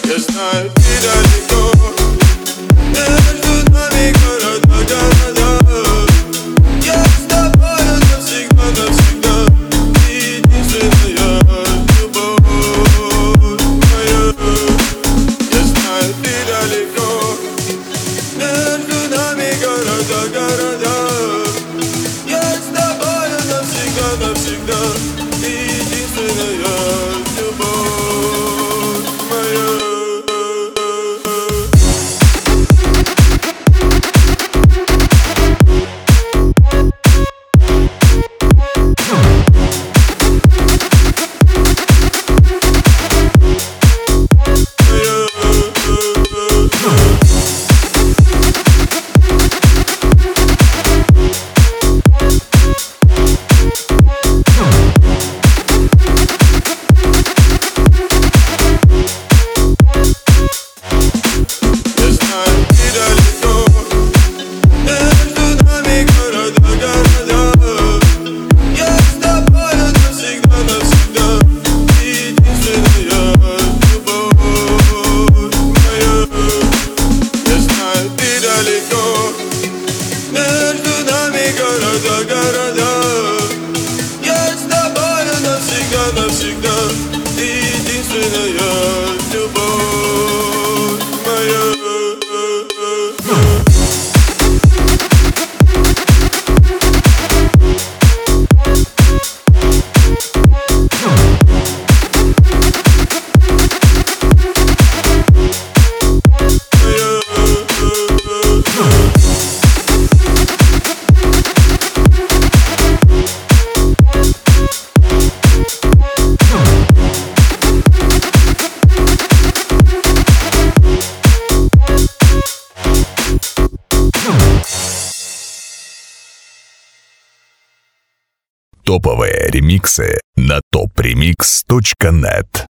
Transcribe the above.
Я знаю, ты далеко. Между нами города, города. Я с тобою навсегда, навсегда. Ты единственная любовь моя. Я знаю, ты далеко. Между нами города, города. Я с тобою навсегда, навсегда. Ты единственная любовь моя. Между нами города, города. Я с тобою навсегда, навсегда. Ты единственная любовь моя. Топовые ремиксы на topremix.net.